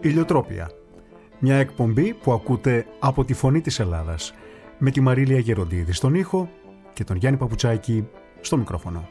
Ηλιοτρόπια. Μια εκπομπή που ακούτε από τη Φωνή της Ελλάδας, με τη Μαρίλια Γεροντίδη στον ήχο και τον Γιάννη Παπουτσάκη στο μικρόφωνο.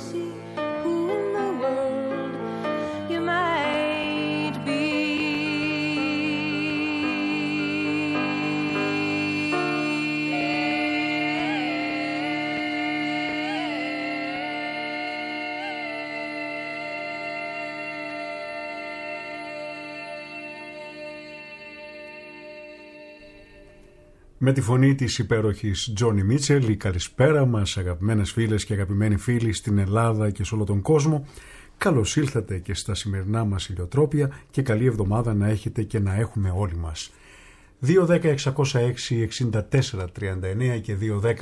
Who in the world you might be. Με τη φωνή της υπέροχης Τζόνι Μίτσελ, η καλησπέρα μας αγαπημένες φίλες και αγαπημένοι φίλοι στην Ελλάδα και σε όλο τον κόσμο. Καλώς ήλθατε και στα σημερινά μας ηλιοτρόπια και καλή εβδομάδα να έχετε και να έχουμε όλοι μας. 210-606-6439 και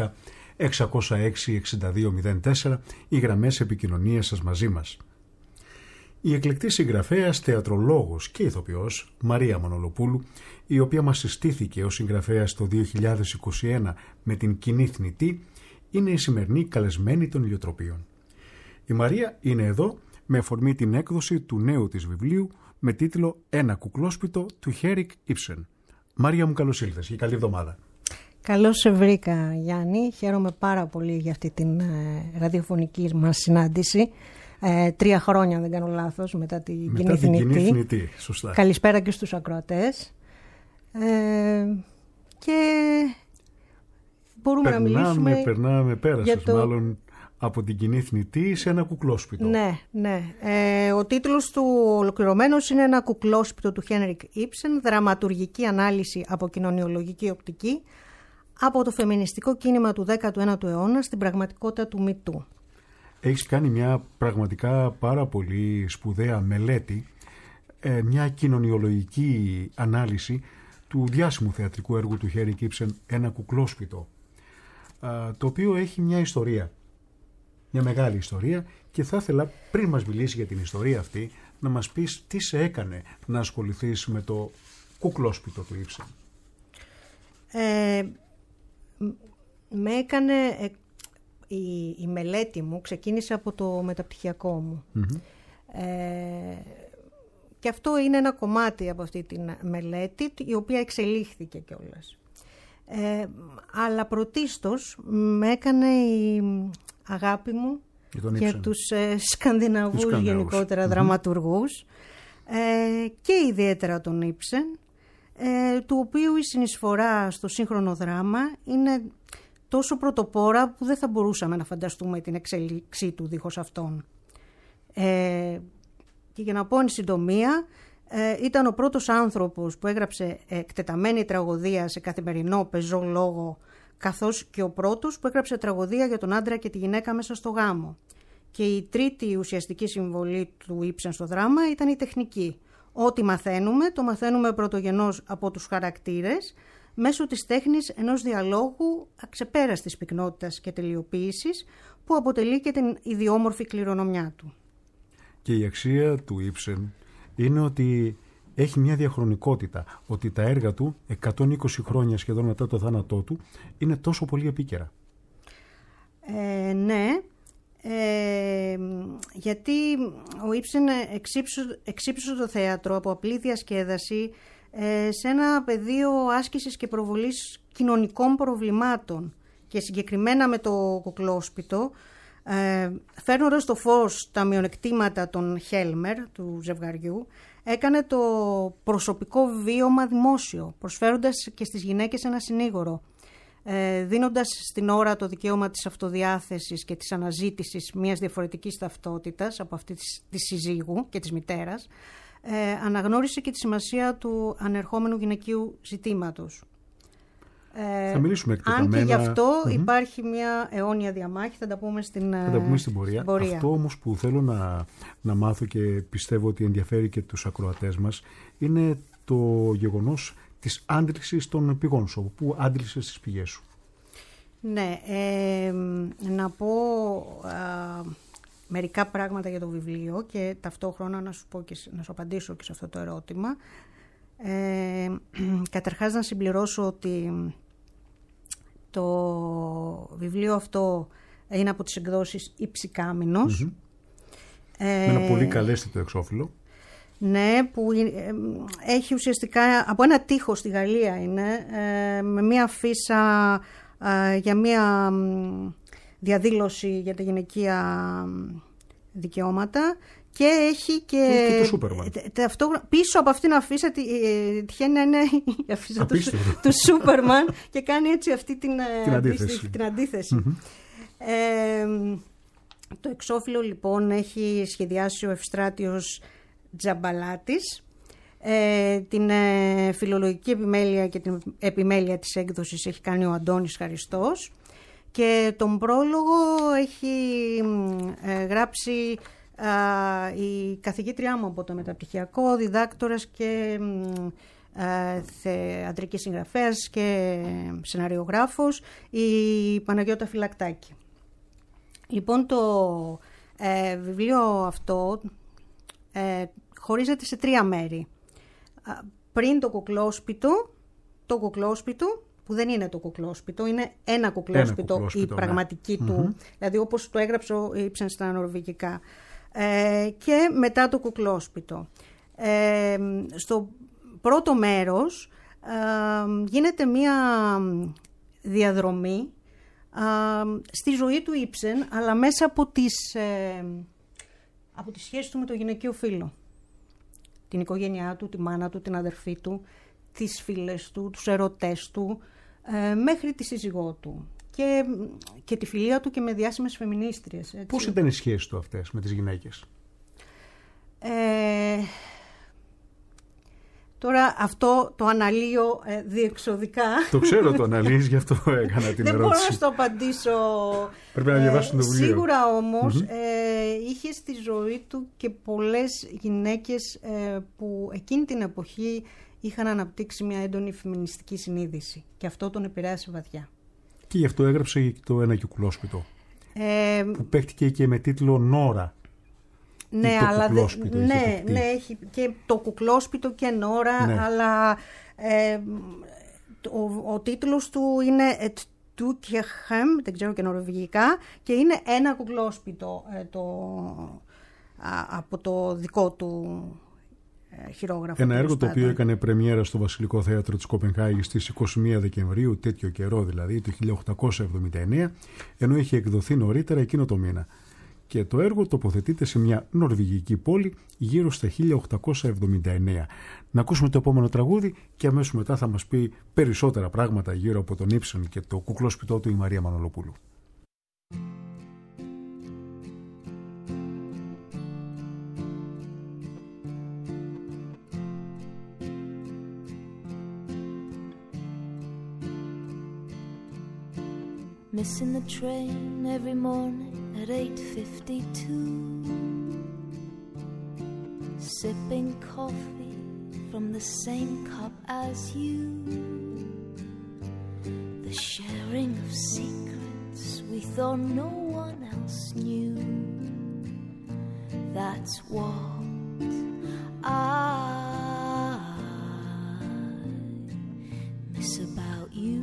210-606-6204 οι γραμμές επικοινωνίας σας μαζί μας. Η εκλεκτή συγγραφέας, θεατρολόγος και ηθοποιός Μαρία Μανολοπούλου, η οποία μας συστήθηκε ως συγγραφέας το 2021 με την Κοινή Θνητή, είναι η σημερινή καλεσμένη των ηλιοτροπίων. Η Μαρία είναι εδώ με αφορμή την έκδοση του νέου της βιβλίου με τίτλο «Ένα κουκλόσπιτο» του Χέρικ Ήψεν. Μαρία μου, καλώς ήλθες και καλή εβδομάδα. Καλώς σε βρήκα, Γιάννη. Χαίρομαι πάρα πολύ για αυτή την ραδιοφωνική μας συνάντηση. 3 χρόνια, αν δεν κάνω λάθος, μετά την Κοινή Θνητή. Σωστά. Καλησπέρα και στους ακροατές. Και μπορούμε να μιλήσουμε... Περνάμε πέρασες μάλλον από την Κοινή Θνητή σε ένα κουκλόσπιτο. Ναι. Ο τίτλος του ολοκληρωμένος είναι «Ένα κουκλόσπιτο» του Χένρικ Ήψεν, δραματουργική ανάλυση από κοινωνιολογική οπτική από το φεμινιστικό κίνημα του 19ου αιώνα στην πραγματικότητα του Μητού. Έχεις κάνει μια πραγματικά πάρα πολύ σπουδαία μελέτη, μια κοινωνιολογική ανάλυση του διάσημου θεατρικού έργου του Χέρικ Ήψεν «Ένα κουκλόσπιτο», το οποίο έχει μια ιστορία, μια μεγάλη ιστορία, και θα ήθελα πριν μας μιλήσει για την ιστορία αυτή να μας πεις τι σε έκανε να ασχοληθείς με το κουκλόσπιτο του Ήψεν. Με έκανε... Η μελέτη μου ξεκίνησε από το μεταπτυχιακό μου. Και αυτό είναι ένα κομμάτι από αυτή τη μελέτη, η οποία εξελίχθηκε κιόλας. Αλλά πρωτίστως με έκανε η αγάπη μου για τους Σκανδιναβούς γενικότερα δραματουργούς, και ιδιαίτερα τον Ήψεν, του οποίου η συνεισφορά στο σύγχρονο δράμα είναι τόσο πρωτοπόρα που δεν θα μπορούσαμε να φανταστούμε την εξέλιξή του δίχως αυτόν. Και για να πω εν συντομία, ήταν ο πρώτος άνθρωπος που έγραψε εκτεταμένη τραγωδία σε καθημερινό πεζό λόγο, καθώς και ο πρώτος που έγραψε τραγωδία για τον άντρα και τη γυναίκα μέσα στο γάμο. Και η τρίτη ουσιαστική συμβολή του Ήψεν στο δράμα ήταν η τεχνική. Ό,τι μαθαίνουμε, το μαθαίνουμε πρωτογενώς από τους χαρακτήρες, μέσω της τέχνης ενός διαλόγου αξεπέραστης πυκνότητας και τελειοποίησης, που αποτελεί και την ιδιόμορφη κληρονομιά του. Και η αξία του Ήψεν είναι ότι έχει μια διαχρονικότητα, ότι τα έργα του 120 χρόνια σχεδόν μετά το θάνατό του είναι τόσο πολύ επίκαιρα. Ναι, γιατί ο Ήψεν εξύψωσε το θέατρο από απλή διασκέδαση σε ένα πεδίο άσκησης και προβολής κοινωνικών προβλημάτων, και συγκεκριμένα με το κουκλόσπιτο, φέρνοντας στο φως τα μειονεκτήματα των Χέλμερ, του ζευγαριού, έκανε το προσωπικό βίωμα δημόσιο, προσφέροντας και στις γυναίκες ένα συνήγορο, δίνοντας στην ώρα το δικαίωμα της αυτοδιάθεσης και της αναζήτησης μιας διαφορετικής ταυτότητας από αυτή της συζύγου και της μητέρας. Αναγνώρισε και τη σημασία του ανερχόμενου γυναικείου ζητήματος. Θα μιλήσουμε εκτεταμένα. Αν και γι' αυτό υπάρχει μια αιώνια διαμάχη, θα τα πούμε στην πορεία. Αυτό όμως που θέλω να μάθω και πιστεύω ότι ενδιαφέρει και τους ακροατές μας είναι το γεγονός της άντλησης των πηγών σου. Πού άντλησες τις πηγές σου? Ναι, να πω μερικά πράγματα για το βιβλίο και ταυτόχρονα να σου απαντήσω και σε αυτό το ερώτημα. Καταρχάς να συμπληρώσω ότι το βιβλίο αυτό είναι από τις εκδόσεις Υψικάμινος. Με ένα πολύ καλέσθητο εξώφυλλο. Ναι, που έχει ουσιαστικά από ένα τοίχο στη Γαλλία είναι, με μία αφίσα για μία διαδήλωση για τα γυναικεία δικαιώματα, και έχει και το Σούπερμαν. Πίσω από αυτήν την αφίσα τυχαίνει να είναι η αφίσα του Σούπερμαν και κάνει έτσι αυτή την αντίθεση. Το εξώφυλλο λοιπόν έχει σχεδιάσει ο Ευστράτιος Τζαμπαλάτης, Την φιλολογική επιμέλεια και την επιμέλεια της έκδοσης έχει κάνει ο Αντώνης Χαριστός και τον πρόλογο έχει γράψει η καθηγήτριά μου από το μεταπτυχιακό, διδάκτορας και θεατρική συγγραφέας και σεναριογράφος, η Παναγιώτα Φυλακτάκη. Λοιπόν, το βιβλίο αυτό χωρίζεται σε 3 μέρη. Πριν το κουκλόσπιτο, που δεν είναι το κουκλόσπιτο, είναι ένα κουκλόσπιτο η πραγματική του, δηλαδή όπως το έγραψε ο Ibsen στα νορβηγικά, και μετά το κουκλόσπιτο. Στο πρώτο μέρος γίνεται μία διαδρομή στη ζωή του Ibsen, αλλά μέσα από τις σχέσεις του με το γυναικείο φύλο. Την οικογένειά του, τη μάνα του, την αδερφή του, τις φίλες του, τους ερωτές του, μέχρι τη σύζυγό του και τη φιλία του και με διάσημες φεμινίστριες. Έτσι. Πώς ήταν οι σχέσεις του αυτές με τις γυναίκες? Τώρα αυτό το αναλύω διεξοδικά. Το ξέρω, το αναλύεις, γι' αυτό έκανα την ερώτηση. Δεν μπορώ να στο απαντήσω. Πρέπει να διαβάσουν το βιβλίο. Σίγουρα όμως είχε στη ζωή του και πολλές γυναίκες που εκείνη την εποχή είχαν αναπτύξει μια έντονη φεμινιστική συνείδηση και αυτό τον επηρέασε βαθιά. Και γι' αυτό έγραψε το Ένα Κουκλόσπιτο, που παίχτηκε και με τίτλο Νόρα. Ναι, αλλά ναι, έχει και το κουκλόσπιτο και Νόρα, ναι. Αλλά ο τίτλος του είναι «Et Tukechem», δεν ξέρω και νορβηγικά, και είναι ένα κουκλόσπιτο από το δικό του χειρόγραφο. Ένα έργο το οποίο έκανε πρεμιέρα στο Βασιλικό Θέατρο της Κοπενχάγης στις 21 Δεκεμβρίου, τέτοιο καιρό δηλαδή, το 1879, ενώ είχε εκδοθεί νωρίτερα εκείνο το μήνα. Και το έργο τοποθετείται σε μια νορβηγική πόλη γύρω στα 1879. Να ακούσουμε το επόμενο τραγούδι και αμέσως μετά θα μας πει περισσότερα πράγματα γύρω από τον Ibsen και το κουκλόσπιτό του η Μαρία Μανολοπούλου. Missing the train every morning at 8:52, sipping coffee from the same cup as you, the sharing of secrets we thought no one else knew. That's what I miss about you.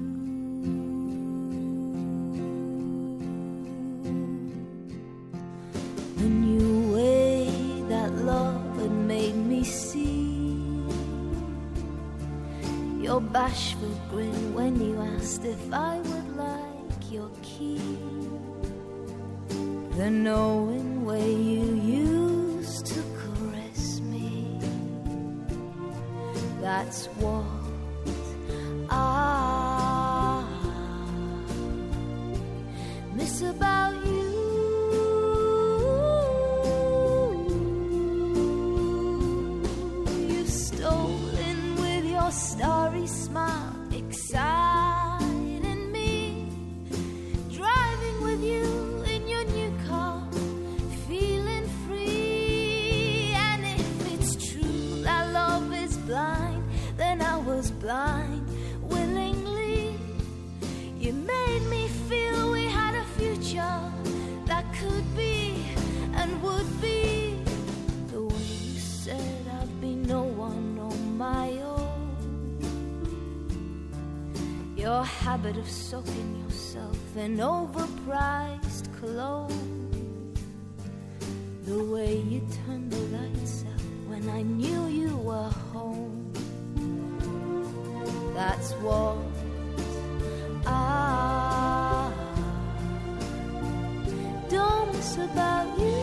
The new way that love had made me see your bashful grin when you asked if I would like your key. The knowing way you used to caress me. That's what I miss about you. Starry smile exciting me, driving with you in your new car, feeling free. And if it's true that love is blind, then I was blind willingly. You made me feel we had a future that could be and would be. The way you said I'd be no one on my own. Your habit of soaking yourself in overpriced cologne. The way you turned the lights out when I knew you were home. That's what I don't miss about you.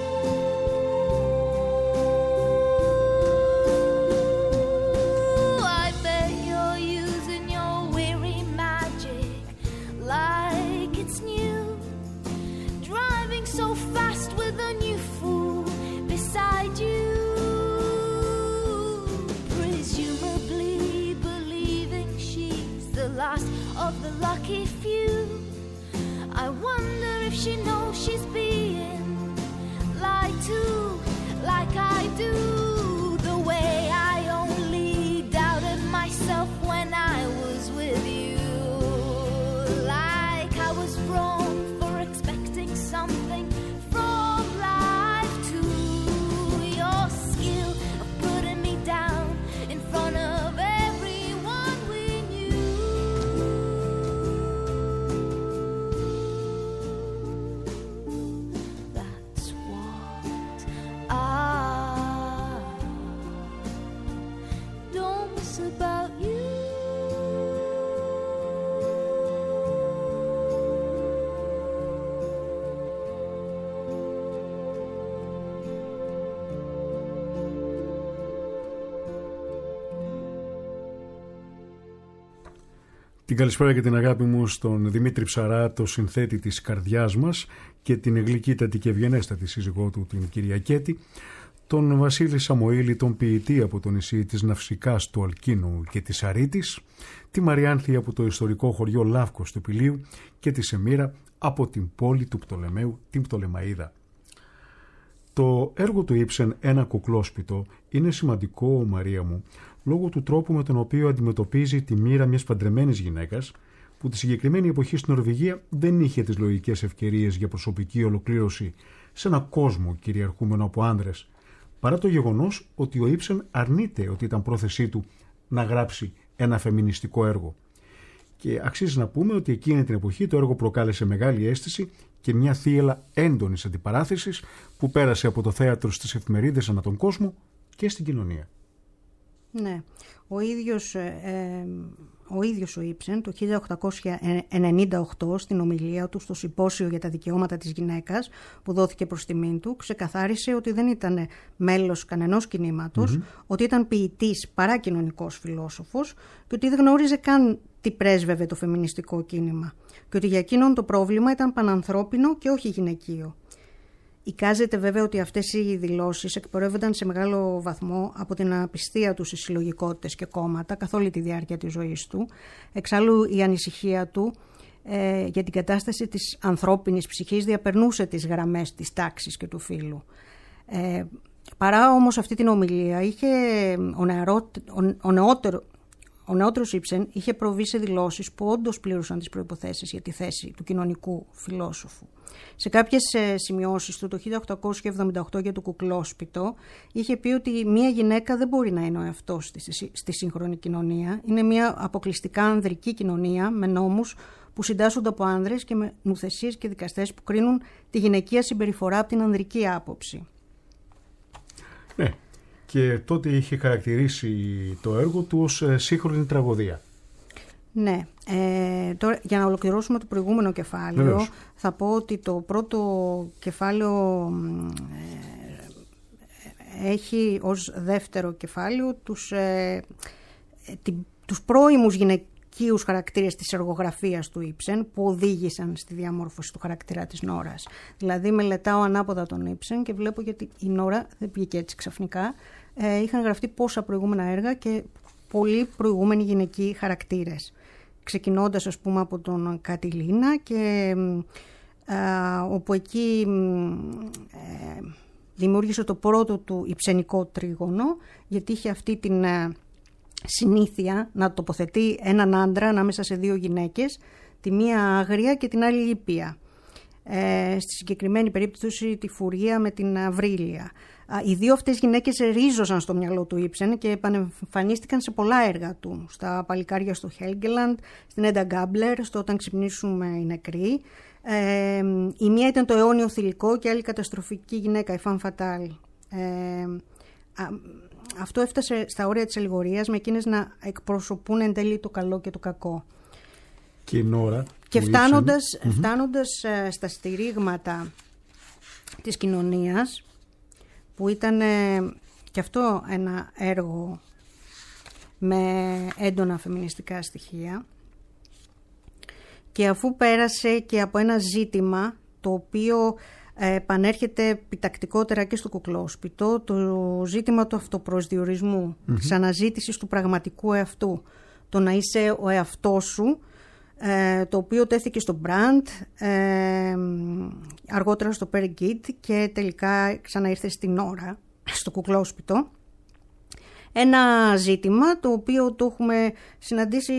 So fast with a new fool beside you, last of the lucky few. I wonder if she knows she's being lied to, like I do. The way I only doubted myself when I was with you. Like I was wrong for expecting something from life too. Your skill of putting me down in front of everyone we knew. That's what I don't miss about you. Την καλησπέρα και την αγάπη μου στον Δημήτρη Ψαρά, το συνθέτη της καρδιάς μας, και την γλυκύτατη και ευγενέστατη σύζυγό του, την κυρία Κέτη, τον Βασίλη Σαμοήλη, τον ποιητή από το νησί της Ναυσικάς, του Αλκίνου και της Αρήτης, τη Μαριάνθη από το ιστορικό χωριό Λαύκος του Πηλίου και τη Σεμίρα από την πόλη του Πτολεμαίου, την Πτολεμαΐδα. Το έργο του Ήψεν, «Ένα κουκλόσπιτο», είναι σημαντικό, Μαρία μου, λόγω του τρόπου με τον οποίο αντιμετωπίζει τη μοίρα μιας παντρεμένης γυναίκας που τη συγκεκριμένη εποχή στην Νορβηγία δεν είχε τις λογικές ευκαιρίες για προσωπική ολοκλήρωση σε ένα κόσμο κυριαρχούμενο από άνδρες, παρά το γεγονός ότι ο Ήψεν αρνείται ότι ήταν πρόθεσή του να γράψει ένα φεμινιστικό έργο. Και αξίζει να πούμε ότι εκείνη την εποχή το έργο προκάλεσε μεγάλη αίσθηση και μια θύελλα έντονης αντιπαράθεσης που πέρασε από το θέατρο στις εφημερίδες ανά τον κόσμο και στην κοινωνία. Ναι, ο ίδιος ο Ήψεν το 1898 στην ομιλία του στο Συμπόσιο για τα Δικαιώματα της Γυναίκας που δόθηκε προς τιμήν του, ξεκαθάρισε ότι δεν ήταν μέλος κανενός κινήματος, ότι ήταν ποιητής παρά κοινωνικός φιλόσοφος και ότι δεν γνώριζε καν τι πρέσβευε το φεμινιστικό κίνημα και ότι για εκείνον το πρόβλημα ήταν πανανθρώπινο και όχι γυναικείο. Εικάζεται βέβαια ότι αυτές οι δηλώσεις εκπορεύονταν σε μεγάλο βαθμό από την απιστία του στις συλλογικότητες και κόμματα καθ' όλη τη διάρκεια της ζωής του. Εξάλλου η ανησυχία του για την κατάσταση της ανθρώπινης ψυχής διαπερνούσε τις γραμμές της τάξης και του φύλου. Παρά όμως αυτή την ομιλία, ο νεότερος Ήψεν είχε προβεί σε δηλώσεις που όντως πλήρωσαν τις προϋποθέσεις για τη θέση του κοινωνικού φιλόσοφου. Σε κάποιες σημειώσεις του το 1878 για το κουκλόσπιτο είχε πει ότι μια γυναίκα δεν μπορεί να είναι ο εαυτός της στη σύγχρονη κοινωνία. Είναι μια αποκλειστικά ανδρική κοινωνία με νόμους που συντάσσονται από άνδρες και με νουθεσίες και δικαστές που κρίνουν τη γυναικεία συμπεριφορά από την ανδρική άποψη. Ναι. Και τότε είχε χαρακτηρίσει το έργο του ως σύγχρονη τραγωδία. Ναι. Τώρα, για να ολοκληρώσουμε το προηγούμενο κεφάλαιο, Βεβαίως, θα πω ότι το πρώτο κεφάλαιο έχει ως δεύτερο κεφάλαιο τους πρώιμους γυναικείους χαρακτήρες της εργογραφίας του Ήψεν που οδήγησαν στη διαμόρφωση του χαρακτήρα της Νόρας. Δηλαδή μελετάω ανάποδα τον Ήψεν και βλέπω γιατί η Νόρα δεν βγήκε έτσι ξαφνικά. Είχαν γραφτεί πόσα προηγούμενα έργα και πολλοί προηγούμενοι γυναικοί χαρακτήρες. Ξεκινώντας ας πούμε από τον Κατιλίνα και όπου εκεί δημιούργησε το πρώτο του υψενικό τρίγωνο, γιατί είχε αυτή την συνήθεια να τοποθετεί έναν άντρα ανάμεσα σε δύο γυναίκες, τη μία άγρια και την άλλη ήπια. Στη συγκεκριμένη περίπτωση τη Φουρία με την Αυρίλια. Οι δύο αυτές γυναίκες ρίζωσαν στο μυαλό του Ήψεν και επανεμφανίστηκαν σε πολλά έργα του. Στα Παλικάρια στο Χέλγκελαντ, στην Έντα Γκάμπλερ, στο Όταν ξυπνήσουμε οι νεκροί. Η μία ήταν το αιώνιο θηλυκό και άλλη καταστροφική γυναίκα, η Φαν Φατάλ. Αυτό έφτασε στα όρια της αλληγορίας με εκείνες να εκπροσωπούν εν τέλει το καλό και το κακό. Και η Νόρα. Και φτάνοντας στα στηρίγματα της κοινωνίας, που ήταν και αυτό ένα έργο με έντονα φεμινιστικά στοιχεία, και αφού πέρασε και από ένα ζήτημα το οποίο επανέρχεται επιτακτικότερα και στο κουκλόσπιτο, το ζήτημα του αυτοπροσδιορισμού, της αναζήτησης του πραγματικού εαυτού, το να είσαι ο εαυτός σου, το οποίο τέθηκε στο Μπραντ, αργότερα στο Πέρι Γκίτ και τελικά ξαναήρθε στην ώρα, στο Κουκλόσπιτο. Ένα ζήτημα το οποίο το έχουμε συναντήσει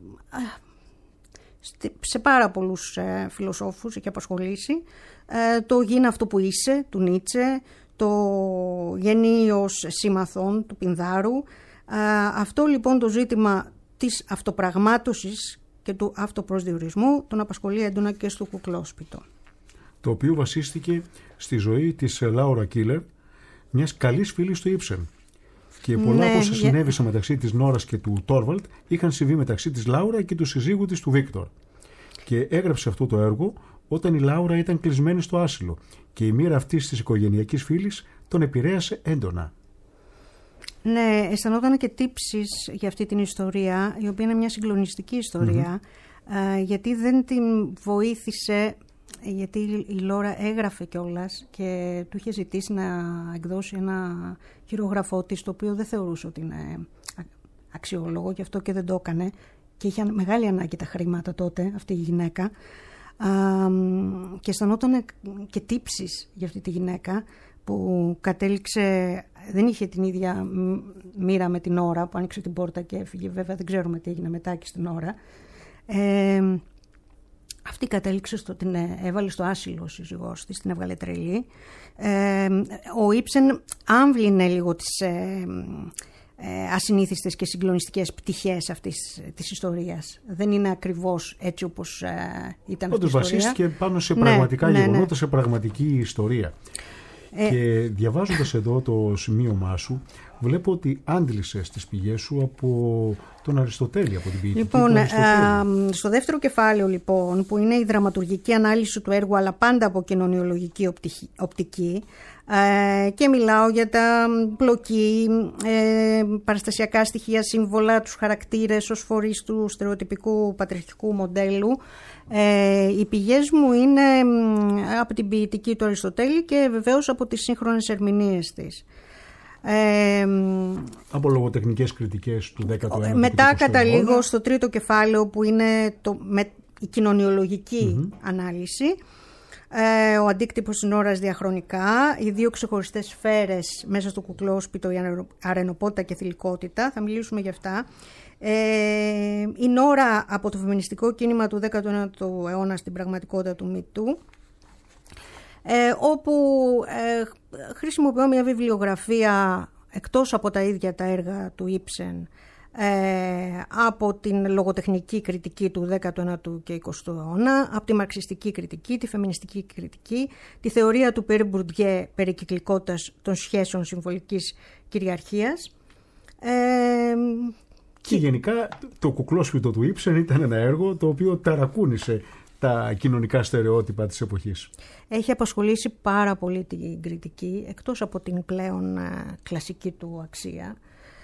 σε πάρα πολλούς φιλοσόφους, έχει απασχολήσει. Το «Γίνε αυτό που είσαι» του Νίτσε, το «Γενίος σύμμαθον» του Πινδάρου. Αυτό λοιπόν το ζήτημα της αυτοπραγμάτωσης και του αυτοπροσδιορισμού τον απασχολεί έντονα και στο Κουκλόσπιτο. Το οποίο βασίστηκε στη ζωή της Λάουρα Κίλερ, μιας καλής φίλης του Ήψεν. Και πολλά από όσα συνέβησαν μεταξύ της Νόρας και του Τόρβαλτ είχαν συμβεί μεταξύ της Λάουρα και του συζύγου της του Βίκτορ. Και έγραψε αυτό το έργο όταν η Λάουρα ήταν κλεισμένη στο άσυλο και η μοίρα αυτής της οικογενειακής φίλης τον επηρέασε έντονα. Ναι, αισθανόταν και τύψεις για αυτή την ιστορία, η οποία είναι μια συγκλονιστική ιστορία, γιατί δεν την βοήθησε, γιατί η Λόρα έγραφε κιόλας και του είχε ζητήσει να εκδώσει ένα χειρογραφό της, το οποίο δεν θεωρούσε ότι είναι αξιόλογο, γι' αυτό και δεν το έκανε, και είχε μεγάλη ανάγκη τα χρήματα τότε αυτή η γυναίκα, και αισθανόταν και τύψεις για αυτή τη γυναίκα που κατέληξε, δεν είχε την ίδια μοίρα με την Ώρα, που άνοιξε την πόρτα και έφυγε. Βέβαια δεν ξέρουμε τι έγινε μετά και στην Ώρα. Αυτή κατέληξε στο την έβαλε στο άσυλο ο σύζυγός της, την έβγαλε τρελή. Ο Ήψεν άμβλυνε λίγο τις ασυνήθιστες και συγκλονιστικές πτυχές αυτής της ιστορίας. Δεν είναι ακριβώς έτσι όπως ήταν αυτή η ιστορία. Βασίστηκε πάνω σε πραγματικά γεγονότα, σε πραγματική ιστορία. Και διαβάζοντας εδώ το σημείωμά σου, βλέπω ότι άντλησες τις πηγές σου από τον Αριστοτέλη, από την ποιητική του Αριστοτέλη. Στο δεύτερο κεφάλαιο λοιπόν, που είναι η δραματουργική ανάλυση του έργου, αλλά πάντα από κοινωνιολογική οπτική, και μιλάω για τα πλοκή, παραστασιακά στοιχεία, σύμβολα, τους χαρακτήρες ως φορείς του στερεοτυπικού πατριαρχικού μοντέλου. Οι πηγές μου είναι από την ποιητική του Αριστοτέλη και βεβαίως από τις σύγχρονες ερμηνείες της. Από λογοτεχνικές κριτικές του 19ου μετά καταλήγω στο τρίτο κεφάλαιο, που είναι η κοινωνιολογική ανάλυση, ο αντίκτυπος της Νόρας διαχρονικά, οι δύο ξεχωριστές σφαίρες μέσα στο Κουκλόσπιτο, η αρενοπότητα και θηλυκότητα, θα μιλήσουμε γι' αυτά. Η Νόρα από το φεμινιστικό κίνημα του 19ου αιώνα στην πραγματικότητα του Μητού, όπου χρησιμοποιώ μια βιβλιογραφία εκτός από τα ίδια τα έργα του Ήψεν, από την λογοτεχνική κριτική του 19ου και 20ου αιώνα, από τη μαρξιστική κριτική, τη φεμινιστική κριτική, τη θεωρία του Περί Μπουρντιέ περί κυκλικότητας των σχέσεων συμβολικής κυριαρχίας. Και γενικά το Κουκλόσπιτο του Ήψεν ήταν ένα έργο το οποίο ταρακούνησε τα κοινωνικά στερεότυπα της εποχής. Έχει απασχολήσει πάρα πολύ την κριτική, εκτός από την πλέον κλασική του αξία.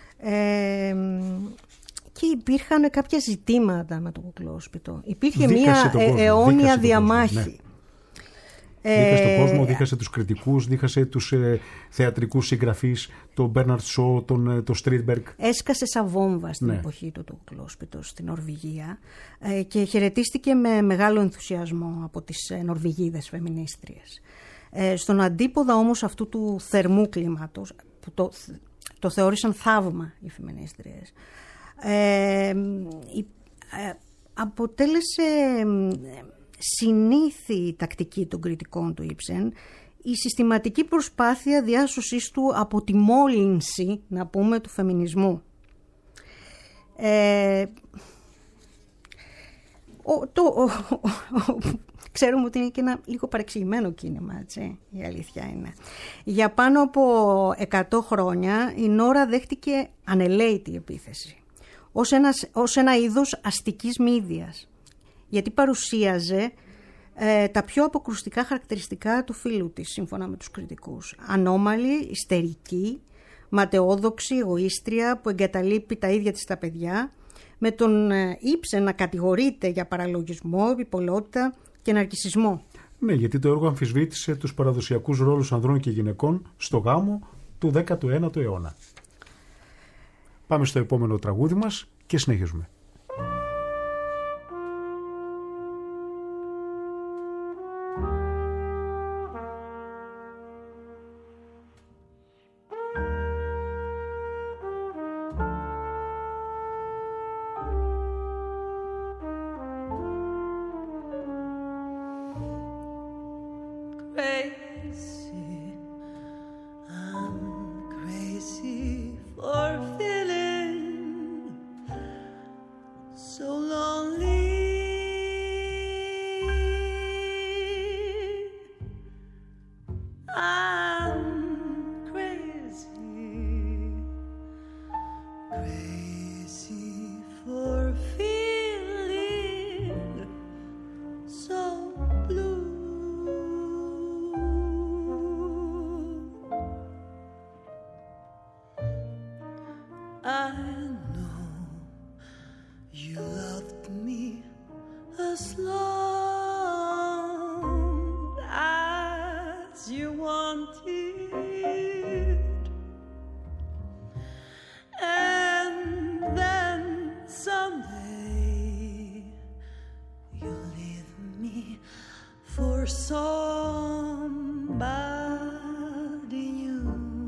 Και υπήρχαν κάποια ζητήματα με το Κουκλόσπιτο. Υπήρχε μια αιώνια διαμάχη. Δίχασε τον κόσμο, δίχασε τους κριτικούς, δίχασε τους θεατρικούς συγγραφείς, τον Μπέρναρτ Σό, τον Στρίτμπεργκ. Έσκασε σαν βόμβα στην εποχή του το Κουκλόσπιτο στην Νορβηγία, και χαιρετίστηκε με μεγάλο ενθουσιασμό από τις Νορβηγίδες φεμινίστριες. Στον αντίποδα όμως αυτού του θερμού κλίματος, που το θεώρησαν θαύμα οι φεμινίστριες, αποτέλεσε συνήθη τακτική των κριτικών του Ήψεν η συστηματική προσπάθεια διάσωσης του από τη μόλυνση, να πούμε, του φεμινισμού. Ξέρουμε ότι είναι και ένα λίγο παρεξηγημένο κίνημα, έτσι, η αλήθεια είναι. Για πάνω από 100 χρόνια η Νόρα δέχτηκε ανελαίτη επίθεση ως ένα είδος αστικής μύδιας, γιατί παρουσίαζε τα πιο αποκρουστικά χαρακτηριστικά του φίλου της, σύμφωνα με τους κριτικούς. Ανώμαλη, ιστερική, ματαιόδοξη, εγωίστρια, που εγκαταλείπει τα ίδια της τα παιδιά, με τον Ήψεν να κατηγορείται για παραλογισμό, επιπολότητα και ναρκισσισμό. Ναι, γιατί το έργο αμφισβήτησε τους παραδοσιακούς ρόλους ανδρών και γυναικών στο γάμο του 19ου αιώνα. Πάμε στο επόμενο τραγούδι μας και συνεχίζουμε. somebody new.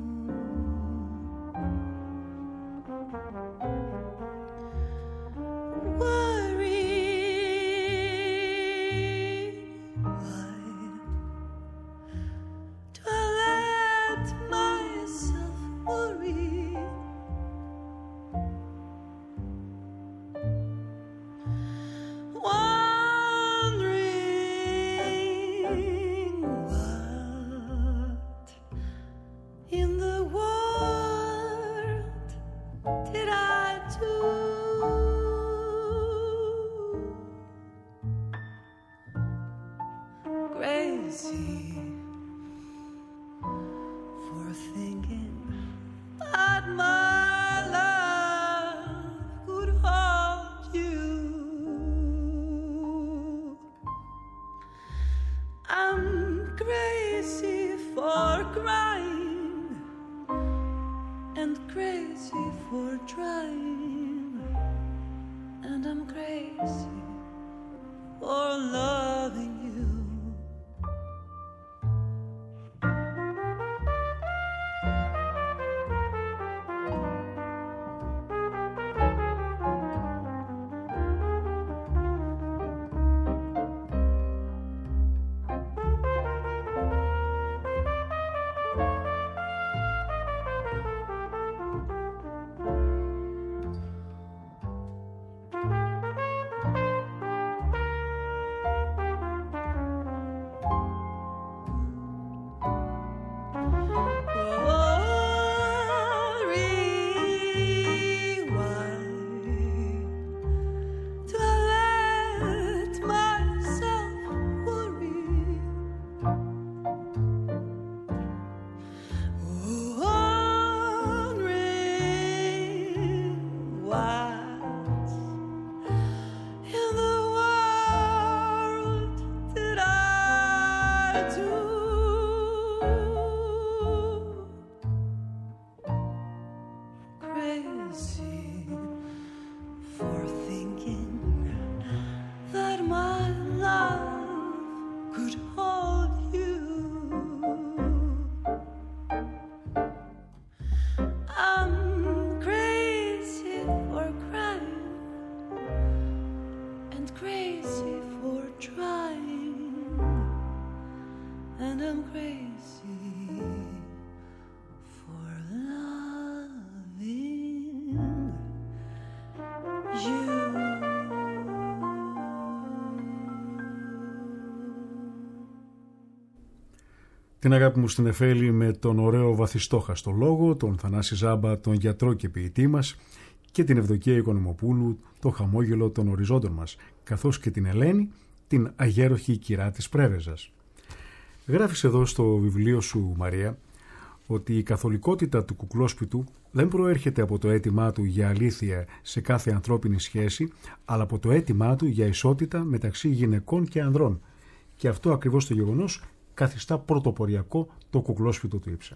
Την αγάπη μου στην Εφέλη με τον ωραίο βαθιστόχαστο λόγο, τον Θανάση Ζάμπα, τον γιατρό και ποιητή μας, και την Ευδοκία Οικονομοπούλου, το χαμόγελο των οριζόντων μας, καθώς και την Ελένη, την αγέροχη κυρά της Πρέβεζας. Γράφεις εδώ στο βιβλίο σου, Μαρία, ότι η καθολικότητα του κουκλόσπιτου δεν προέρχεται από το αίτημά του για αλήθεια σε κάθε ανθρώπινη σχέση, αλλά από το αίτημά του για ισότητα μεταξύ γυναικών και ανδρών. Και αυτό ακριβώς το γεγονός καθιστά πρωτοποριακό το κουκλόσπιτο του Ήψεν.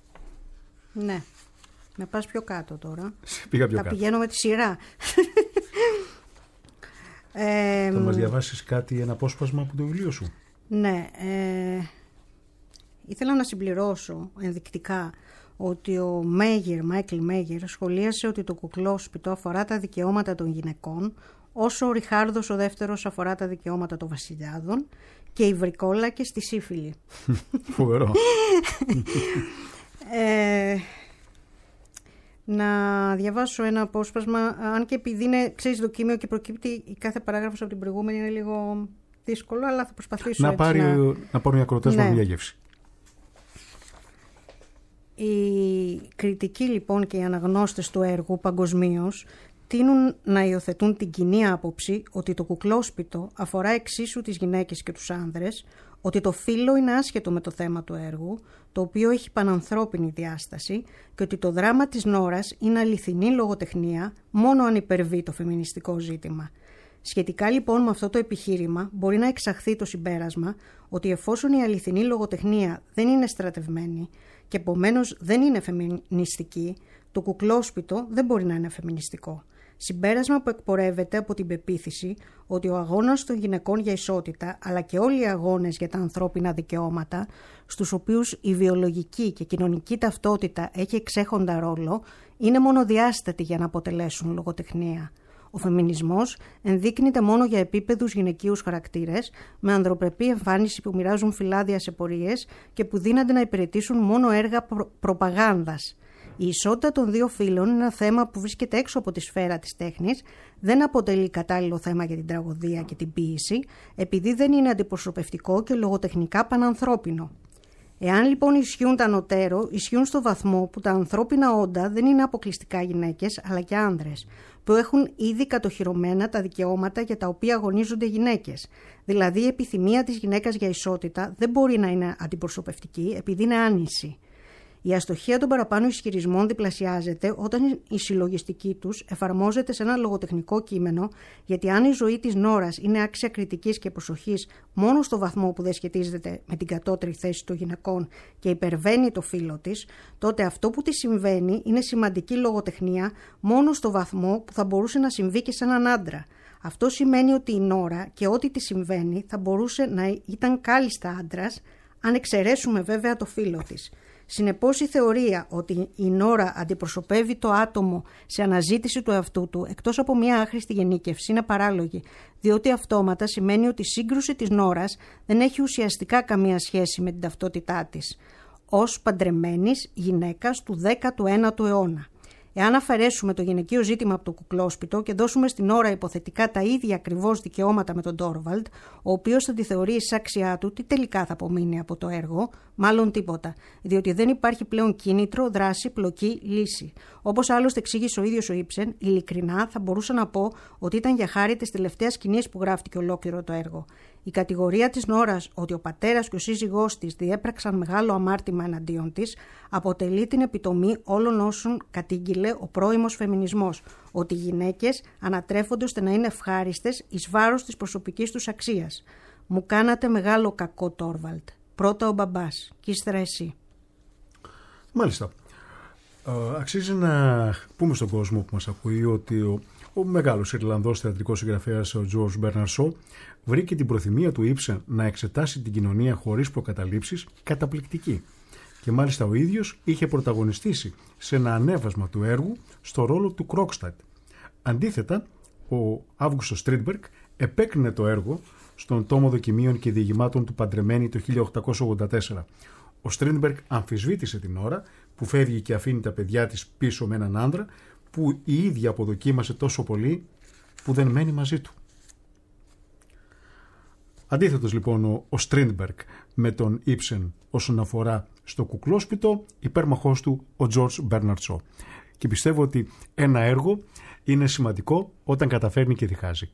Ναι. Με πας πιο κάτω τώρα. Πήγα πιο κάτω. Πηγαίνω με τη σειρά. Θα μας διαβάσεις κάτι, ένα απόσπασμα από το βιβλίο σου? Ναι. Ήθελα να συμπληρώσω ενδεικτικά ότι ο Μάικλ Μέγερ σχολίασε ότι το κουκλόσπιτο αφορά τα δικαιώματα των γυναικών, όσο ο Ριχάρδος ο δεύτερος αφορά τα δικαιώματα των βασιλιάδων και η Βρικόλα και στη σύφυλλη. Φοβερό. Να διαβάσω ένα απόσπασμα, αν και επειδή είναι, ξέρεις, δοκίμιο και προκύπτει η κάθε παράγραφος από την προηγούμενη, είναι λίγο δύσκολο, αλλά θα προσπαθήσω να πάρουν οι ακροτές μας μια γεύση. Οι κριτικοί λοιπόν και οι αναγνώστες του έργου παγκοσμίως τείνουν να υιοθετούν την κοινή άποψη ότι το κουκλόσπιτο αφορά εξίσου τις γυναίκες και τους άνδρες, ότι το φύλο είναι άσχετο με το θέμα του έργου, το οποίο έχει πανανθρώπινη διάσταση, και ότι το δράμα της Νόρας είναι αληθινή λογοτεχνία μόνο αν υπερβεί το φεμινιστικό ζήτημα. Σχετικά λοιπόν με αυτό το επιχείρημα μπορεί να εξαχθεί το συμπέρασμα ότι εφόσον η αληθινή λογοτεχνία δεν είναι στρατευμένη και επομένως δεν είναι φεμινιστική, το κουκλόσπιτο δεν μπορεί να είναι φεμινιστικό. Συμπέρασμα που εκπορεύεται από την πεποίθηση ότι ο αγώνας των γυναικών για ισότητα, αλλά και όλοι οι αγώνες για τα ανθρώπινα δικαιώματα, στους οποίους η βιολογική και κοινωνική ταυτότητα έχει εξέχοντα ρόλο, είναι μονοδιάστατοι για να αποτελέσουν λογοτεχνία. Ο φεμινισμός ενδείκνυται μόνο για επίπεδους γυναικείους χαρακτήρες, με ανδροπρεπή εμφάνιση που μοιράζουν φυλάδια σε πορείες και που δύνανται να υπηρετήσουν μόνο έργα προπαγάνδας. Η ισότητα των δύο φύλων είναι ένα θέμα που βρίσκεται έξω από τη σφαίρα της τέχνης, δεν αποτελεί κατάλληλο θέμα για την τραγωδία και την ποίηση, επειδή δεν είναι αντιπροσωπευτικό και λογοτεχνικά πανανθρώπινο. Εάν λοιπόν ισχύουν τα ανωτέρω, ισχύουν στο βαθμό που τα ανθρώπινα όντα δεν είναι αποκλειστικά γυναίκες, αλλά και άνδρες, που έχουν ήδη κατοχυρωμένα τα δικαιώματα για τα οποία αγωνίζονται γυναίκες. Δηλαδή η επιθυμία της γυναίκας για ισότητα δεν μπορεί να είναι αντιπροσωπευτική, επειδή είναι άνηση. Η αστοχία των παραπάνω ισχυρισμών διπλασιάζεται όταν η συλλογιστική τους εφαρμόζεται σε ένα λογοτεχνικό κείμενο, γιατί αν η ζωή της Νόρας είναι άξια κριτικής και προσοχής μόνο στο βαθμό που δεν σχετίζεται με την κατώτερη θέση των γυναικών και υπερβαίνει το φύλο της, τότε αυτό που της συμβαίνει είναι σημαντική λογοτεχνία μόνο στο βαθμό που θα μπορούσε να συμβεί και σε έναν άντρα. Αυτό σημαίνει ότι η Νόρα και ό,τι της συμβαίνει θα μπορούσε να ήταν κάλλιστα άντρας, αν εξαιρέσουμε βέβαια το φύλο της. Συνεπώς η θεωρία ότι η Νόρα αντιπροσωπεύει το άτομο σε αναζήτηση του εαυτού του εκτός από μια άχρηστη γενίκευση είναι παράλογη, διότι αυτόματα σημαίνει ότι η σύγκρουση της Νόρας δεν έχει ουσιαστικά καμία σχέση με την ταυτότητά της ως παντρεμένης γυναίκας του 19ου αιώνα. Εάν αφαιρέσουμε το γυναικείο ζήτημα από το κουκλόσπιτο και δώσουμε στην Νόρα υποθετικά τα ίδια ακριβώς δικαιώματα με τον Τόρβαλντ, ο οποίος θα τη θεωρεί εισάξιά του, τι τελικά θα απομείνει από το έργο? Μάλλον τίποτα, διότι δεν υπάρχει πλέον κίνητρο, δράση, πλοκή, λύση. Όπως άλλωστε εξήγησε ο ίδιος ο Ήψεν, ειλικρινά θα μπορούσα να πω ότι ήταν για χάρη της τελευταίας σκηνής που γράφτηκε ολόκληρο το έργο. Η κατηγορία της Νόρας ότι ο πατέρας και ο σύζυγός της διέπραξαν μεγάλο αμάρτημα εναντίον της αποτελεί την επιτομή όλων όσων κατήγγειλε ο πρώιμος φεμινισμός, ότι οι γυναίκες ανατρέφονται ώστε να είναι ευχάριστες εις βάρος της προσωπικής τους αξίας. Μου κάνατε μεγάλο κακό, Τόρβαλντ. Πρώτα ο μπαμπάς και ύστερα εσύ. Μάλιστα. Αξίζει να πούμε στον κόσμο που μας ακούει ότι ο μεγάλος Ιρλανδός θεατρικός συγγραφέας ο Τζορτζ Μπέρναρντ Σο βρήκε την προθυμία του Ήψεν να εξετάσει την κοινωνία χωρίς προκαταλήψεις καταπληκτική. Και μάλιστα ο ίδιος είχε πρωταγωνιστήσει σε ένα ανέβασμα του έργου στο ρόλο του Κρόκσταντ. Αντίθετα, ο Αύγουστος Στρίντμπεργκ επέκρινε το έργο στον τόμο δοκιμίων και διηγημάτων του Παντρεμένη το 1884. Ο Στρίντμπεργκ αμφισβήτησε την ώρα που φεύγει και αφήνει τα παιδιά της πίσω με έναν άνδρα που η ίδια αποδοκίμασε τόσο πολύ που δεν μένει μαζί του. Αντίθετος λοιπόν ο Στρίντμπεργκ με τον Ήψεν όσον αφορά στο κουκλόσπιτο, υπέρμαχός του ο Τζορτζ Μπέρναρντ Σο. Και πιστεύω ότι ένα έργο είναι σημαντικό όταν καταφέρνει και διχάζει.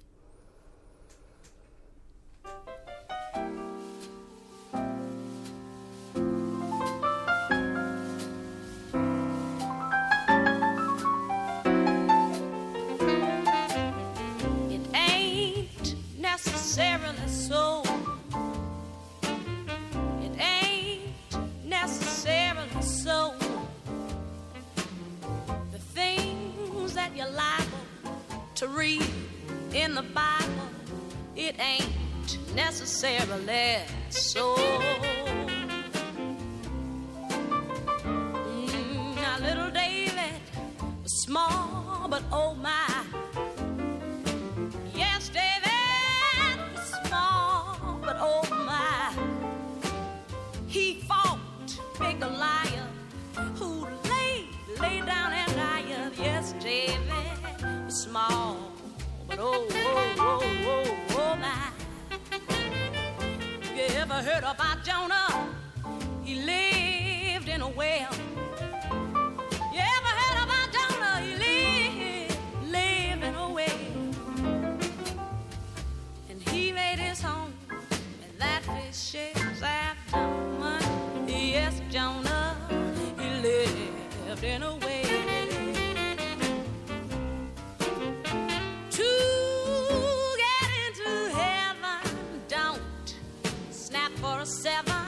To read in the Bible, it ain't necessarily so. Now little David was small, but oh my. Yes, David was small, but oh my. He fought big Goliath, who lay down and died. Yes, David was small, but oh, oh, oh, oh, oh my. You ever heard about Jonah? He lived in a well. You ever heard about Jonah? He lived in a well. And he made his home in that fish's abdomen. Yes, Jonah, he lived in a well. For a 7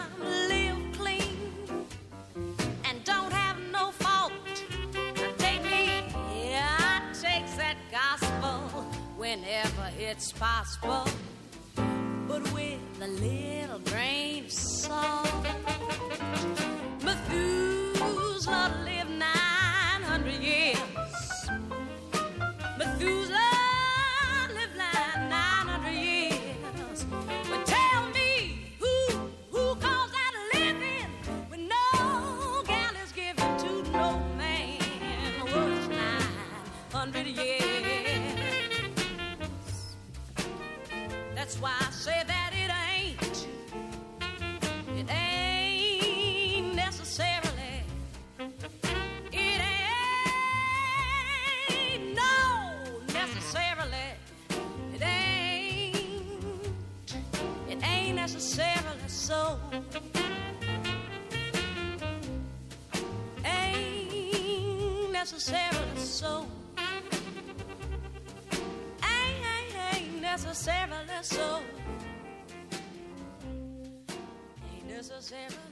it's possible, but with a little grain of salt. Methuselah lived 900 years. Methuselah lived 900 years. But tell me, who calls that living when no gal is given to no man? Was 900 years. That's why I say that it ain't necessarily, it ain't, no, necessarily, it ain't necessarily so, ain't necessarily so, ain't necessarily so, ain't necessarily.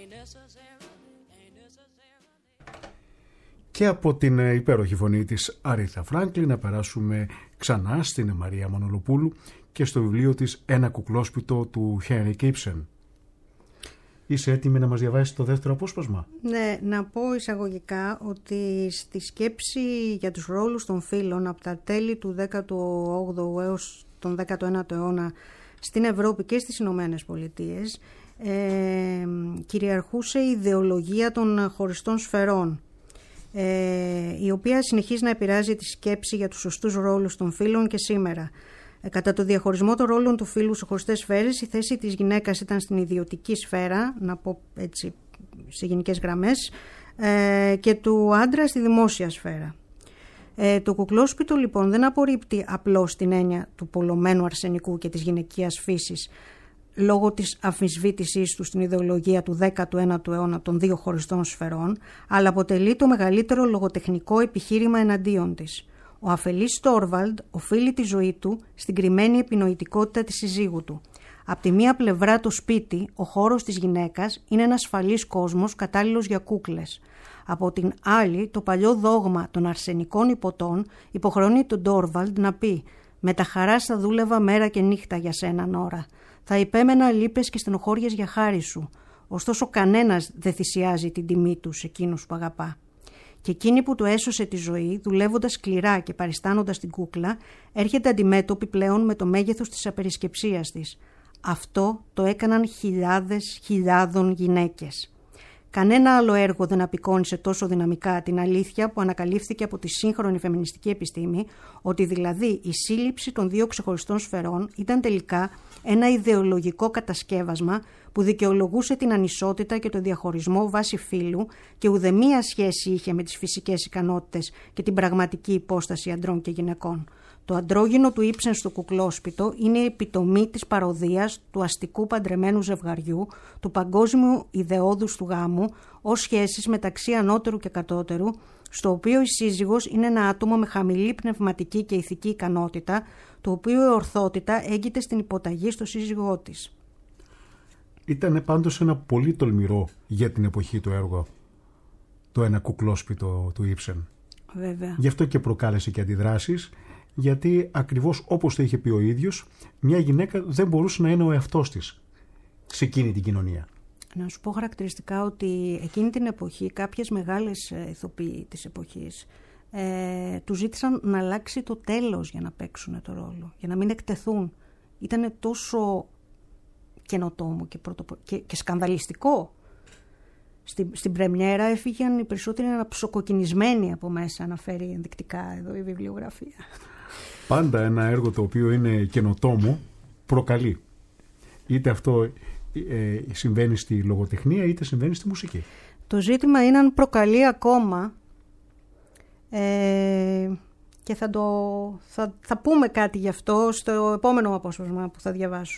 Και από την υπέροχη φωνή της Αρίθα Φράνκλιν να περάσουμε ξανά στην Μαρία Μανολοπούλου και στο βιβλίο της «Ένα κουκλόσπιτο» του Χένρικ Ήψεν. Είσαι έτοιμη να μας διαβάσεις το δεύτερο απόσπασμα? Ναι, να πω εισαγωγικά ότι στη σκέψη για τους ρόλους των φύλων από τα τέλη του 18ου έως τον 19ο αιώνα στην Ευρώπη και στις Ηνωμένες Πολιτείες κυριαρχούσε η ιδεολογία των χωριστών σφαιρών, η οποία συνεχίζει να επηρεάζει τη σκέψη για τους σωστούς ρόλους των φύλων και σήμερα. Κατά το διαχωρισμό των ρόλων του φύλου σε χωριστές σφαίρες, η θέση της γυναίκας ήταν στην ιδιωτική σφαίρα, να πω έτσι σε γενικές γραμμές, και του άντρα στη δημόσια σφαίρα. Το κουκλόσπιτο λοιπόν δεν απορρίπτει απλώς την έννοια του πολλωμένου αρσενικού και της γυναικείας φύσης, λόγω της αμφισβήτησής του στην ιδεολογία του 19ου αιώνα των δύο χωριστών σφαιρών, αλλά αποτελεί το μεγαλύτερο λογοτεχνικό επιχείρημα εναντίον της. Ο αφελής Τόρβαλντ οφείλει τη ζωή του στην κρυμμένη επινοητικότητα της συζύγου του. Απ' τη μία πλευρά το σπίτι, ο χώρος της γυναίκας, είναι ένας ασφαλής κόσμος κατάλληλος για κούκλες. Από την άλλη, το παλιό δόγμα των αρσενικών υποτών υποχρεώνει τον Τόρβαλντ να πει «Με τα χαράς θα δούλευα μέρα και νύχτα για σένα, Νόρα. Θα υπέμενα λύπες και στενοχώριες για χάρη σου. Ωστόσο κανένας δεν θυσιάζει την τιμή του σε εκείνους που αγαπά». Και εκείνη που του έσωσε τη ζωή, δουλεύοντας σκληρά και παριστάνοντας την κούκλα, έρχεται αντιμέτωπη πλέον με το μέγεθος της απερισκεψίας της. Αυτό το έκαναν χιλιάδων γυναίκες. Κανένα άλλο έργο δεν απεικόνισε τόσο δυναμικά την αλήθεια που ανακαλύφθηκε από τη σύγχρονη φεμινιστική επιστήμη, ότι δηλαδή η σύλληψη των δύο ξεχωριστών σφαιρών ήταν τελικά ένα ιδεολογικό κατασκεύασμα που δικαιολογούσε την ανισότητα και το διαχωρισμό βάσει φύλου και ουδεμία σχέση είχε με τις φυσικές ικανότητες και την πραγματική υπόσταση ανδρών και γυναικών. Το αντρόγυνο του Ήψεν στο κουκλόσπιτο είναι η επιτομή της παροδίας του αστικού παντρεμένου ζευγαριού, του παγκόσμιου ιδεώδους του γάμου, ως σχέσεις μεταξύ ανώτερου και κατώτερου, στο οποίο η σύζυγος είναι ένα άτομο με χαμηλή πνευματική και ηθική ικανότητα, το οποίο η ορθότητα έγκυται στην υποταγή στο σύζυγό της. Ήταν πάντως ένα πολύ τολμηρό για την εποχή του έργο, το «Ένα κουκλόσπιτο» του Ήψεν. Βέβαια. Γι' αυτό και προκάλεσε και αντιδράσεις, γιατί ακριβώς όπως το είχε πει ο ίδιος, μια γυναίκα δεν μπορούσε να είναι ο εαυτός της σε εκείνη την κοινωνία. Να σου πω χαρακτηριστικά ότι εκείνη την εποχή κάποιες μεγάλες ηθοποιοί της εποχής του ζήτησαν να αλλάξει το τέλος για να παίξουν το ρόλο, για να μην εκτεθούν. Ήταν τόσο καινοτόμο και σκανδαλιστικό. Στην πρεμιέρα έφυγαν οι περισσότεροι αναψοκοκκινισμένοι από μέσα, αναφέρει ενδεικτικά εδώ η βιβλιογραφία. Πάντα ένα έργο το οποίο είναι καινοτόμο προκαλεί. Είτε αυτό συμβαίνει στη λογοτεχνία είτε συμβαίνει στη μουσική. Το ζήτημα είναι αν προκαλεί ακόμα, και θα πούμε κάτι γι' αυτό στο επόμενο απόσπασμα που θα διαβάσω.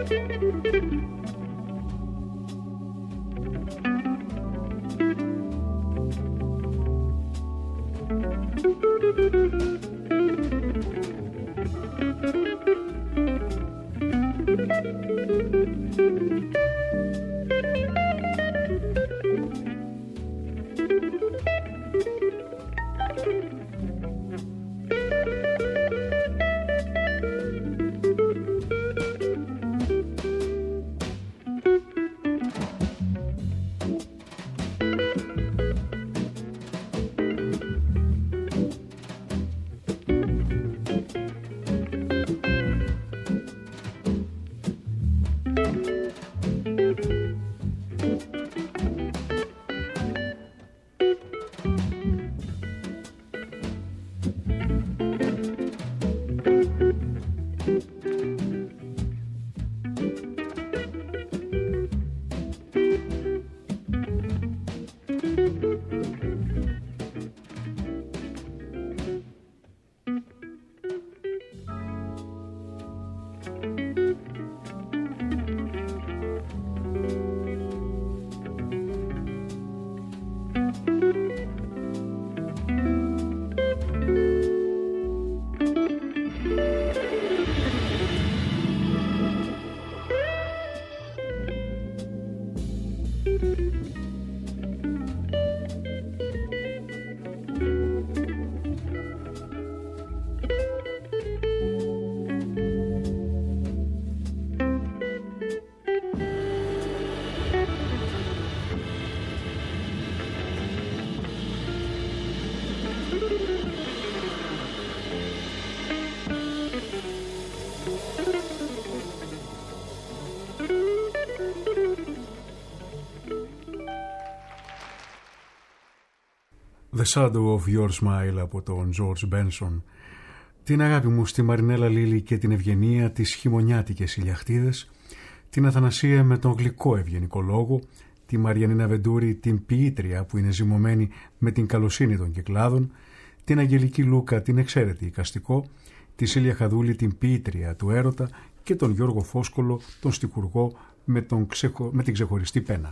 The Shadow of Your Smile από τον George Benson. Την αγάπη μου στη Μαρινέλα Λίλη και την ευγενία της χειμωνιάτικες ηλιαχτίδες, την Αθανασία με τον γλυκό ευγενικό λόγο, τη Μαριανίνα Βεντούρη την ποιήτρια που είναι ζυμωμένη με την καλοσύνη των κυκλάδων, την Αγγελική Λούκα την εξαίρετη οικαστικό, τη Σίλια Χαδούλη την ποιήτρια του έρωτα και τον Γιώργο Φόσκολο τον στιχουργό με την ξεχωριστή πένα.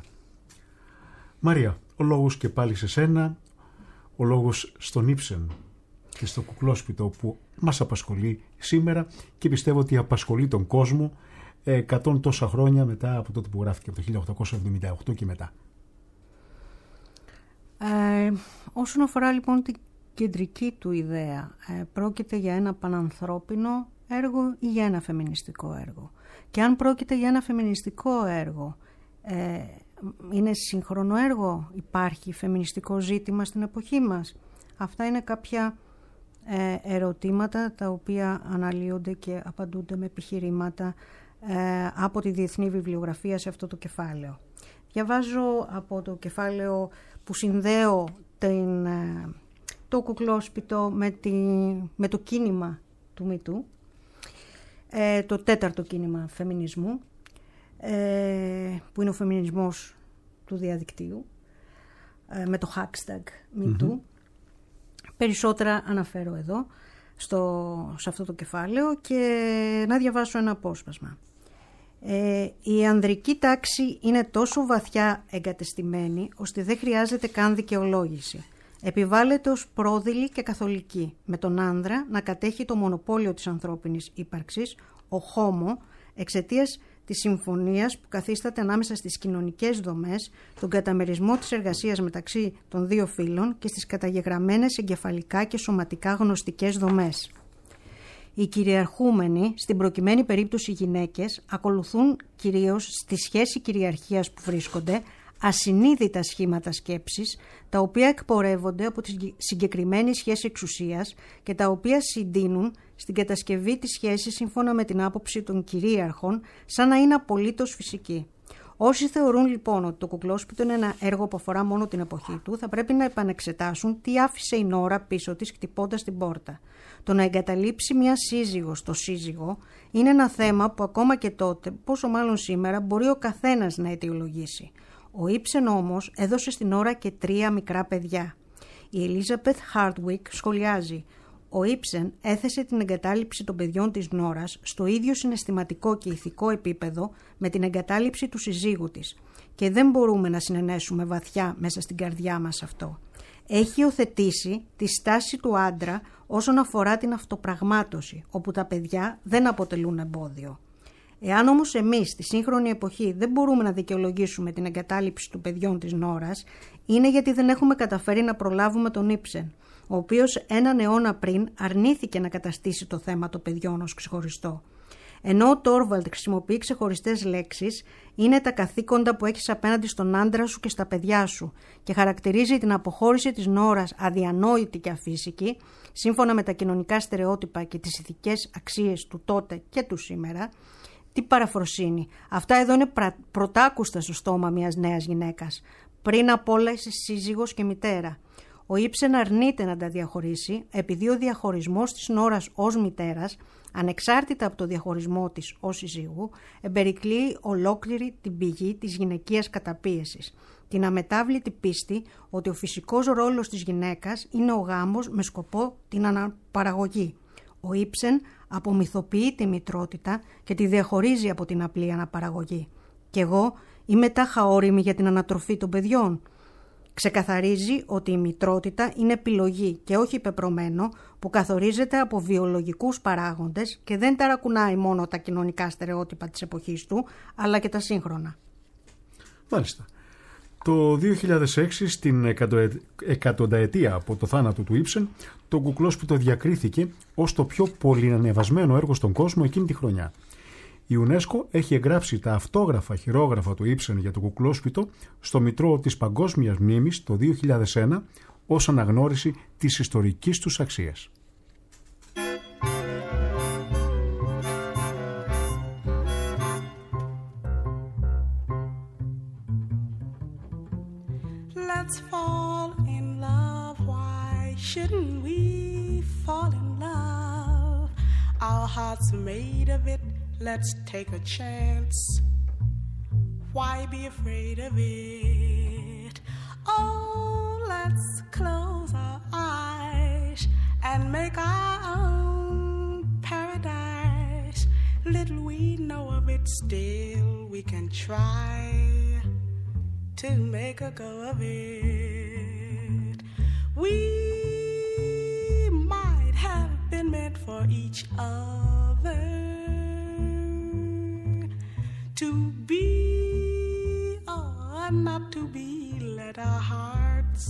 Μαρία, ο λόγος και πάλι σε σένα, ο λόγος στον Ήψεν και στο κουκλόσπιτο που μας απασχολεί σήμερα και πιστεύω ότι απασχολεί τον κόσμο 100 τόσα χρόνια μετά από τότε που γράφτηκε, από το 1878 και μετά. Όσον αφορά λοιπόν την κεντρική του ιδέα, πρόκειται για ένα πανανθρώπινο έργο ή για ένα φεμινιστικό έργο. Και αν πρόκειται για ένα φεμινιστικό έργο, είναι σύγχρονο έργο, υπάρχει φεμινιστικό ζήτημα στην εποχή μας? Αυτά είναι κάποια ερωτήματα τα οποία αναλύονται και απαντούνται με επιχειρήματα από τη διεθνή βιβλιογραφία σε αυτό το κεφάλαιο. Διαβάζω από το κεφάλαιο που συνδέω το κουκλόσπιτο με το κίνημα του Μητού, το τέταρτο κίνημα φεμινισμού, που είναι ο φεμινισμός του διαδικτύου, με το hashtag Μητού. Περισσότερα αναφέρω εδώ σε αυτό το κεφάλαιο και να διαβάσω ένα απόσπασμα. Η ανδρική τάξη είναι τόσο βαθιά εγκατεστημένη ώστε δεν χρειάζεται καν δικαιολόγηση. Επιβάλλεται ως πρόδειλη και καθολική, με τον άνδρα να κατέχει το μονοπόλιο της ανθρώπινης ύπαρξης, ο χόμο, εξαιτίας της συμφωνίας που καθίσταται ανάμεσα στις κοινωνικές δομές, τον καταμερισμό της εργασίας μεταξύ των δύο φύλων και στις καταγεγραμμένες εγκεφαλικά και σωματικά γνωστικές δομές. Οι κυριαρχούμενοι, στην προκειμένη περίπτωση γυναίκες, ακολουθούν κυρίως στη σχέση κυριαρχίας που βρίσκονται ασυνείδητα σχήματα σκέψης, τα οποία εκπορεύονται από τη συγκεκριμένη σχέση εξουσίας και τα οποία συντείνουν στην κατασκευή της σχέσης σύμφωνα με την άποψη των κυρίαρχων, σαν να είναι απολύτως φυσική. Όσοι θεωρούν λοιπόν ότι το κουκλόσπιτο είναι ένα έργο που αφορά μόνο την εποχή του, θα πρέπει να επανεξετάσουν τι άφησε η Νόρα πίσω της χτυπώντας την πόρτα. Το να εγκαταλείψει μια σύζυγος το σύζυγο είναι ένα θέμα που ακόμα και τότε, πόσο μάλλον σήμερα, μπορεί ο καθένας να αιτιολογήσει. Ο Ήψεν όμως έδωσε στην Νόρα και 3 μικρά παιδιά. Η Elizabeth Hardwick σχολιάζει: ο Ήψεν έθεσε την εγκατάλειψη των παιδιών της Νόρας στο ίδιο συναισθηματικό και ηθικό επίπεδο με την εγκατάλειψη του συζύγου της και δεν μπορούμε να συνενέσουμε βαθιά μέσα στην καρδιά μας αυτό. Έχει υιοθετήσει τη στάση του άντρα όσον αφορά την αυτοπραγμάτωση, όπου τα παιδιά δεν αποτελούν εμπόδιο. Εάν όμως εμείς στη σύγχρονη εποχή δεν μπορούμε να δικαιολογήσουμε την εγκατάλειψη των παιδιών της Νόρας, είναι γιατί δεν έχουμε καταφέρει να προλάβουμε τον Ήψεν, ο οποίος έναν αιώνα πριν αρνήθηκε να καταστήσει το θέμα των παιδιών ως ξεχωριστό. Ενώ ο Τόρβαλντ χρησιμοποιεί ξεχωριστές λέξεις, είναι τα καθήκοντα που έχεις απέναντι στον άντρα σου και στα παιδιά σου και χαρακτηρίζει την αποχώρηση της Νόρας αδιανόητη και αφύσικη, σύμφωνα με τα κοινωνικά στερεότυπα και τις ηθικές αξίες του τότε και του σήμερα. Τι παραφροσύνη. Αυτά εδώ είναι πρωτάκουστα στο στόμα μιας νέας γυναίκας. Πριν απ' όλα είσαι σύζυγος και μητέρα. Ο Ήψεν αρνείται να τα διαχωρίσει, επειδή ο διαχωρισμός της Νόρας ως μητέρας, ανεξάρτητα από το διαχωρισμό της ως συζύγου, εμπερικλείει ολόκληρη την πηγή της γυναικείας καταπίεσης. Την αμετάβλητη πίστη ότι ο φυσικός ρόλος της γυναίκας είναι ο γάμος με σκοπό την αναπαραγωγή. Ο Ήψεν απομυθοποιεί τη μητρότητα και τη διαχωρίζει από την απλή αναπαραγωγή. Κι εγώ είμαι τάχα όριμη για την ανατροφή των παιδιών. Ξεκαθαρίζει ότι η μητρότητα είναι επιλογή και όχι πεπρωμένο που καθορίζεται από βιολογικούς παράγοντες και δεν ταρακουνάει μόνο τα κοινωνικά στερεότυπα της εποχής του, αλλά και τα σύγχρονα. Μάλιστα. Το 2006, στην εκατονταετία από το θάνατο του Ήψεν, το κουκλόσπιτο διακρίθηκε ως το πιο πολυανεβασμένο έργο στον κόσμο εκείνη τη χρονιά. Η UNESCO έχει εγγράψει τα αυτόγραφα χειρόγραφα του Ήψεν για το κουκλόσπιτο στο Μητρό της Παγκόσμιας Μνήμης το 2001 ως αναγνώριση της ιστορικής τους αξίας. Let's fall in love, why shouldn't we fall in love? Our hearts made of it, let's take a chance. Why be afraid of it? Oh, let's close our eyes and make our own paradise. Little we know of it, still we can try to make a go of it. We might have been meant for each other, to be or not to be. Let our hearts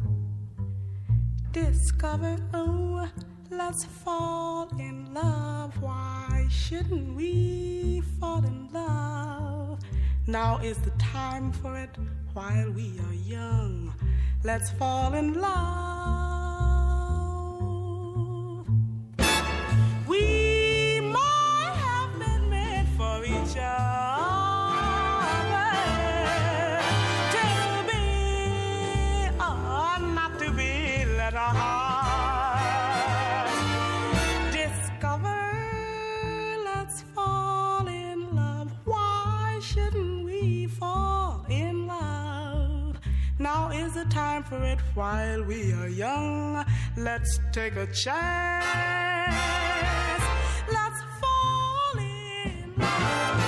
discover. Oh, let's fall in love. Why shouldn't we fall in love? Now is the time for it while we are young. Let's fall in love. We might have been made for each other, to be or not to be. Let our hearts discover. Let's fall in love. Why shouldn't we fall in love? Now is the time for it while we are young. Let's take a chance. Let's fall in love.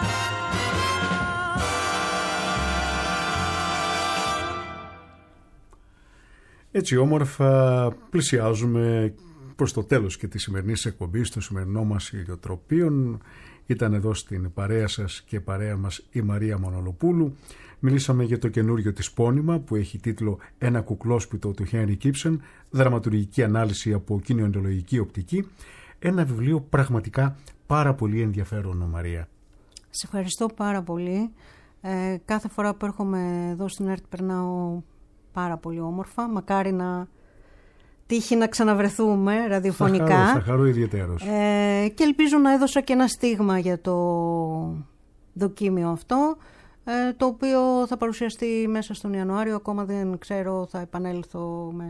Έτσι όμορφα πλησιάζουμε προς το τέλος και της σημερινής εκπομπής, το σημερινό μας ηλιοτροπίων. Ήταν εδώ στην παρέα σας και παρέα μας η Μαρία Μανολοπούλου. Μιλήσαμε για το καινούριο της πόνημα που έχει τίτλο «Ένα κουκλόσπιτο» του Χένρικ Ήψεν, δραματουργική ανάλυση από κοινωνιολογική οπτική. Ένα βιβλίο πραγματικά πάρα πολύ ενδιαφέρον, Μαρία. Σε ευχαριστώ πάρα πολύ. Κάθε φορά που έρχομαι εδώ στην ΕΡΤ περνάω πάρα πολύ όμορφα. Μακάρι να τύχει να ξαναβρεθούμε ραδιοφωνικά. Θα χαρώ ιδιαιτέρως. Και ελπίζω να έδωσα και ένα στίγμα για το δοκίμιο αυτό, το οποίο θα παρουσιαστεί μέσα στον Ιανουάριο. Ακόμα δεν ξέρω, θα επανέλθω με...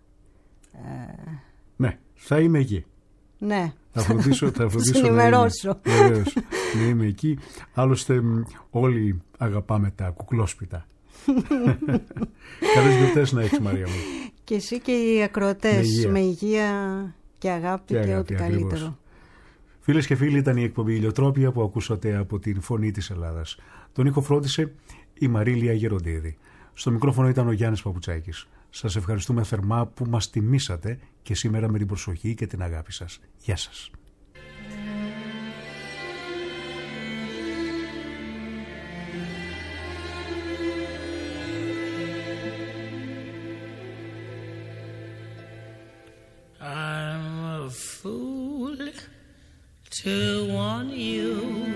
Ναι, θα είμαι εκεί. Ναι. Θα φροντίσω ενημερώσω. Βεβαίως, να είμαι εκεί. Άλλωστε όλοι αγαπάμε τα κουκλόσπιτα. Καλές γιορτές να έχεις, Μαρία μου. Και εσύ και οι ακροατές, με υγεία και αγάπη και ό,τι καλύτερο. Φίλες και φίλοι, ήταν η εκπομπή Ηλιοτρόπια που ακούσατε από την Φωνή της Ελλάδας. Τον ήχο φρόντισε η Μαρίλια Γεροντίδη. Στο μικρόφωνο ήταν ο Γιάννης Παπουτσάκης. Σας ευχαριστούμε θερμά που μας τιμήσατε και σήμερα με την προσοχή και την αγάπη σας. Γεια σας. I'm a fool to want you.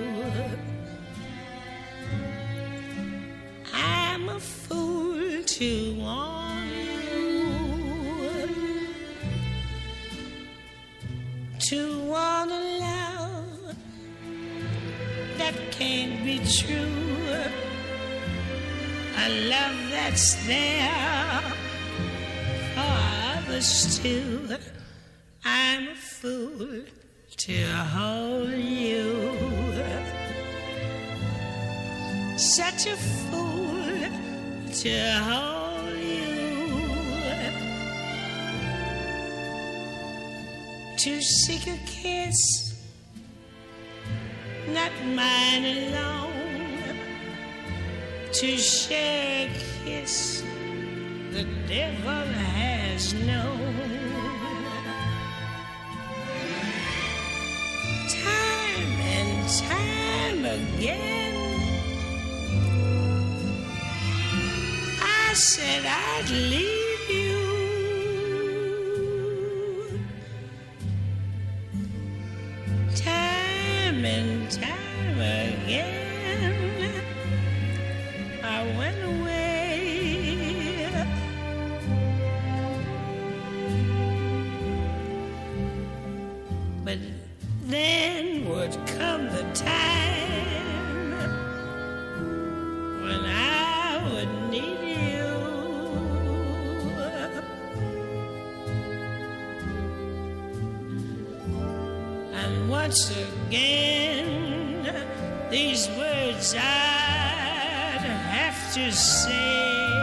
I'm a fool to want you. To want a love that can't be true. A love that's there for others too. I'm a fool to hold you. Such a fool to hold you. To seek a kiss, not mine alone. To share a kiss the devil has known. Time and time again I said I'd leave you. Time and time again I went away. But then would come the time when I would need you. And once again these words I'd have to say.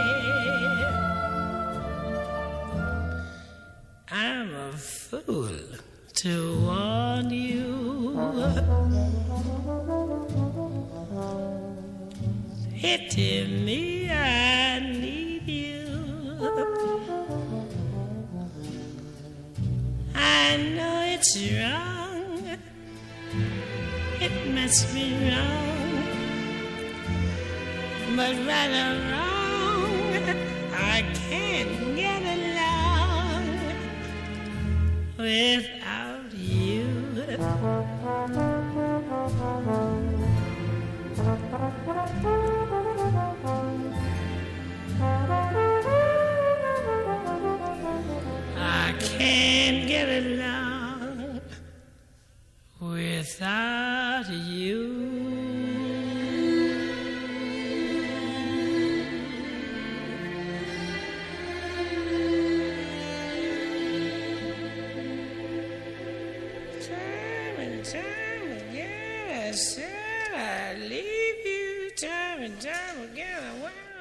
I'm a fool to want you. Pity me, I need you. I know it's wrong, it must be wrong, but right or wrong, I can't get along without you. I can't get along without you. Time and time again I said I'd leave you. Time and time again I went